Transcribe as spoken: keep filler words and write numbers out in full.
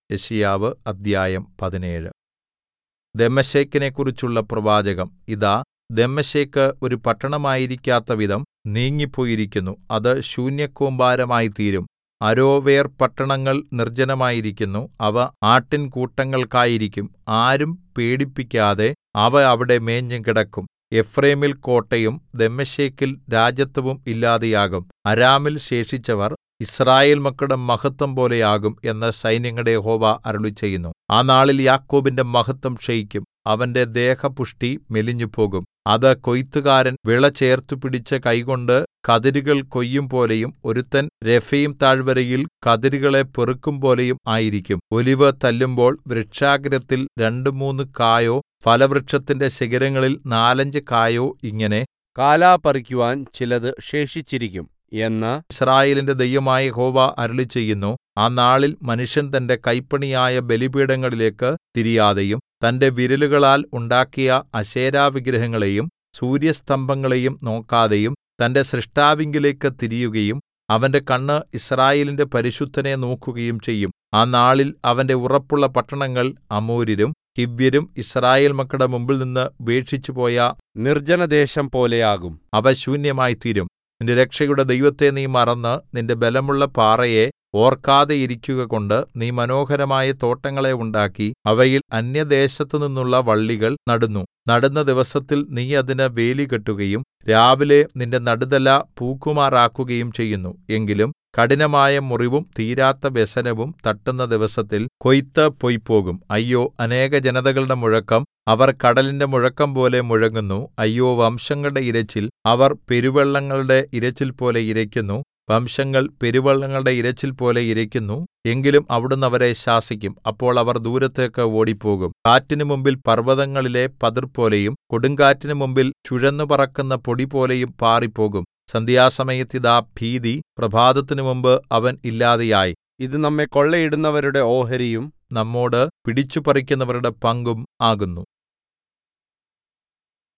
യെശയ്യാവ് അദ്ധ്യായം പതിനേഴ്. ദമ്മേശെക്കിനെക്കുറിച്ചുള്ള പ്രവാചകം. ഇതാ, ദമ്മേശെക്ക് ഒരു പട്ടണമായിരിക്കാത്തവിധം നീങ്ങിപ്പോയിരിക്കുന്നു. അത് ശൂന്യകൂമ്പാരമായിത്തീരും. അരോവേർ പട്ടണങ്ങൾ നിർജ്ജനമായിരിക്കുന്നു. അവ ആട്ടിൻകൂട്ടങ്ങൾക്കായിരിക്കും. ആരും പേടിപ്പിക്കാതെ അവ അവിടെ മേഞ്ഞുകിടക്കും. എഫ്രയീമിൽ കോട്ടയും ദമ്മേശെക്കിൽ രാജത്വവും ഇല്ലാതെയാകും. അരാമിൽ ശേഷിച്ചവർ യിസ്രായേൽ മക്കളുടെ മഹത്വം പോലെയാകും എന്ന് സൈന്യങ്ങളുടെ യഹോവ അരുളിച്ചെയ്യുന്നു. ആ നാളിൽ യാക്കോബിന്റെ മഹത്വം ക്ഷയിക്കും. അവന്റെ ദേഹപുഷ്ടി മെലിഞ്ഞുപോകും. അത് കൊയ്ത്തുകാരൻ വിള ചേർത്തുപിടിച്ച് കൈകൊണ്ട് കതിരുകൾ കൊയ്യുംപോലെയും ഒരുത്തൻ രെഫയീം താഴ്വരയിൽ കതിരുകളെ പെറുക്കുംപോലെയും ആയിരിക്കും. ഒലിവ് തല്ലുമ്പോൾ വൃക്ഷാഗ്രത്തിൽ രണ്ടു മൂന്ന് കായോ ഫലവൃക്ഷത്തിന്റെ ശിഖരങ്ങളിൽ നാലഞ്ച് കായോ ഇങ്ങനെ കാലാ പറിക്കുവാൻ ചിലത് ശേഷിച്ചിരിക്കും എന്ന് യിസ്രായേലിന്റെ ദൈവമായ യഹോവ അരുളിച്ചെയ്യുന്നു. ആ നാളിൽ മനുഷ്യൻ തന്റെ കൈപ്പണിയായ ബലിപീഠങ്ങളിലേക്ക് തിരിയാതെയും തന്റെ വിരലുകളാൽ ഉണ്ടാക്കിയ അശേരാവിഗ്രഹങ്ങളെയും സൂര്യസ്തംഭങ്ങളെയും നോക്കാതെയും തന്റെ സ്രഷ്ടാവിങ്കലേക്ക് തിരിയുകയും അവന്റെ കണ്ണ് യിസ്രായേലിന്റെ പരിശുദ്ധനെ നോക്കുകയും ചെയ്യും. ആ നാളിൽ അവന്റെ ഉറപ്പുള്ള പട്ടണങ്ങൾ അമോര്യരും ഹിവ്യരും യിസ്രായേൽ മക്കളുടെ മുമ്പിൽനിന്ന് ഉപേക്ഷിച്ചുപോയ നിർജ്ജനദേശം പോലെയാകും. അവ ശൂന്യമായിത്തീരും. നിന്റെ രക്ഷയുടെ ദൈവത്തെ നീ മറന്ന് നിന്റെ ബലമുള്ള പാറയെ ഓർക്കാതെയിരിക്കുകകൊണ്ട് നീ മനോഹരമായ തോട്ടങ്ങളെ ഉണ്ടാക്കി അവയിൽ അന്യദേശത്തുനിന്നുള്ള വള്ളികൾ നടുന്നു. നടുന്ന ദിവസത്തിൽ നീ അതിന് വേലി കെട്ടുകയും രാവിലെ നിന്റെ നടുതല പൂക്കുമാറാക്കുകയും ചെയ്യുന്നു. എങ്കിലും കഠിനമായ മുറിവും തീരാത്ത വ്യസനവും തട്ടുന്ന ദിവസത്തിൽ കൊയ്ത്ത് പൊയ്പോകും. അയ്യോ, അനേക ജനതകളുടെ മുഴക്കം! അവർ കടലിന്റെ മുഴക്കംപോലെ മുഴങ്ങുന്നു. അയ്യോ, വംശങ്ങളുടെ ഇരച്ചിൽ! അവർ പെരുവെള്ളങ്ങളുടെ ഇരച്ചിൽപോലെ ഇരയ്ക്കുന്നു. വംശങ്ങൾ പെരുവെള്ളങ്ങളുടെ ഇരച്ചിൽപോലെ ഇരയ്ക്കുന്നു. എങ്കിലും അവിടുന്ന് അവരെ ശാസിക്കും. അപ്പോൾ അവർ ദൂരത്തേക്ക് ഓടിപ്പോകും. കാറ്റിനു മുമ്പിൽ പർവ്വതങ്ങളിലെ പതിർപോലെയും കൊടുങ്കാറ്റിനു മുമ്പിൽ ചുഴന്നുപറക്കുന്ന പൊടിപോലെയും പാറിപ്പോകും. സന്ധ്യാസമയത്ത് ഇതാ ഭീതി, പ്രഭാതത്തിനു മുമ്പ് അവൻ ഇല്ലാതെയായി. ഇത് നമ്മെ കൊള്ളയിടുന്നവരുടെ ഓഹരിയും നമ്മോട് പിടിച്ചുപറിക്കുന്നവരുടെ പങ്കും ആകുന്നു.